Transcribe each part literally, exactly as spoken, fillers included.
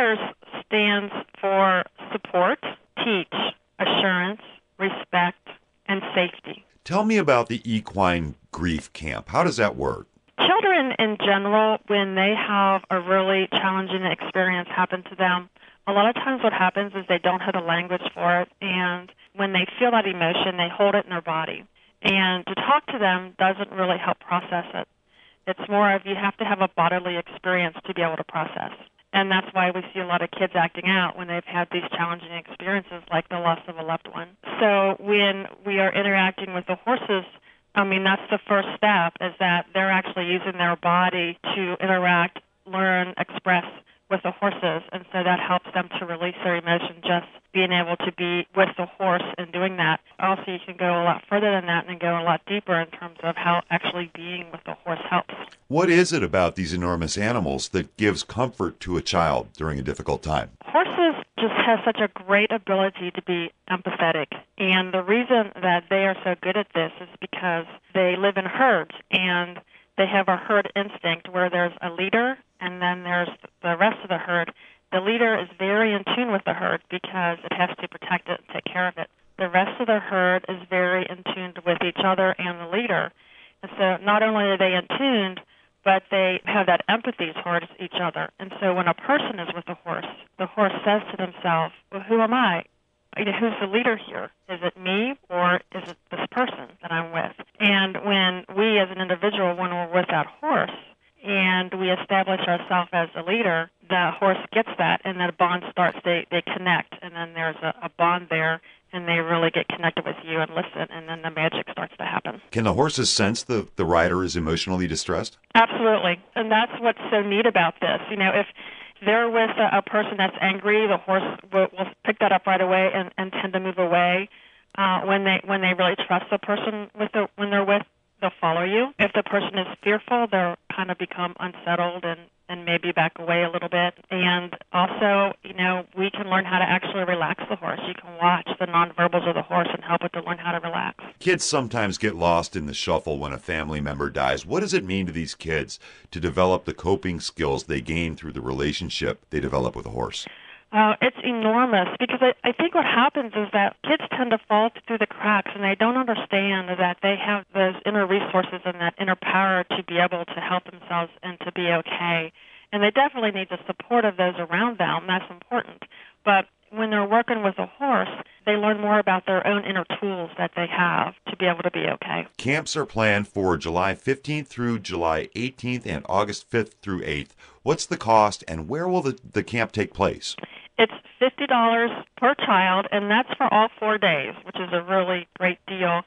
SARES stands for support, teach, assurance, respect, and safety. Tell me about the Equine Grief Camp. How does that work? Children in general, when they have a really challenging experience happen to them, a lot of times what happens is they don't have the language for it, and when they feel that emotion, they hold it in their body. And to talk to them doesn't really help process it. It's more of you have to have a bodily experience to be able to process. And that's why we see a lot of kids acting out when they've had these challenging experiences like the loss of a loved one. So when we are interacting with the horses, I mean, that's the first step, is that they're actually using their body to interact, learn, express with the horses, and so that helps them to release their emotion, just being able to be with the horse and doing that. Also, you can go a lot further than that and go a lot deeper in terms of how actually being with the horse helps. What is it about these enormous animals that gives comfort to a child during a difficult time? Horses just have such a great ability to be empathetic, and the reason that they are so good at this is because they live in herds, and they have a herd instinct where there's a leader and then there's the rest of the herd. The leader is very in tune with the herd because it has to protect it and take care of it. The rest of the herd is very in tune with each other and the leader. And so not only are they in tune, but they have that empathy towards each other. And so when a person is with a horse, the horse says to themselves, well, who am I? You know, who's the leader here? Is it me or is it this person that I'm with? And when we as an individual, when we're with that horse and we establish ourselves as a leader, the horse gets that and that bond starts, they, they connect, and then there's a, a bond there, and they really get connected with you and listen, and then the magic starts to happen. Can the horses sense the, the rider is emotionally distressed? Absolutely, and that's what's so neat about this. You know, if they're with a, a person that's angry, the horse will, will pick that up right away and, and tend to move away. Uh, when they when they really trust the person with the, when they're with, they'll follow you. If the person is fearful, they'll kind of become unsettled and, and maybe back away a little bit. And also, you know, we can learn how to actually relax the horse. You can watch the nonverbals of the horse and help it to learn how to relax. Kids sometimes get lost in the shuffle when a family member dies. What does it mean to these kids to develop the coping skills they gain through the relationship they develop with a horse? Uh, it's enormous, because I, I think what happens is that kids tend to fall through the cracks, and they don't understand that they have those inner resources and that inner power to be able to help themselves and to be okay. And they definitely need the support of those around them. That's important. But when they're working with a horse, they learn more about their own inner tools that they have to be able to be okay. Camps are planned for July fifteenth through July eighteenth and August fifth through eighth. What's the cost, and where will the, the camp take place? It's fifty dollars per child, and that's for all four days, which is a really great deal.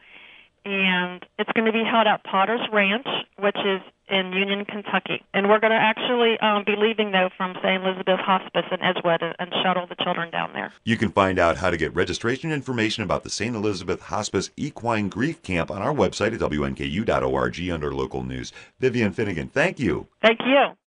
And it's going to be held at Potter's Ranch, which is in Union, Kentucky. And we're going to actually um, be leaving, though, from Saint Elizabeth Hospice in Edgewood and, and shuttle the children down there. You can find out how to get registration information about the Saint Elizabeth Hospice Equine Grief Camp on our website at W N K U dot org under local news. Vivian Finnegan, thank you. Thank you.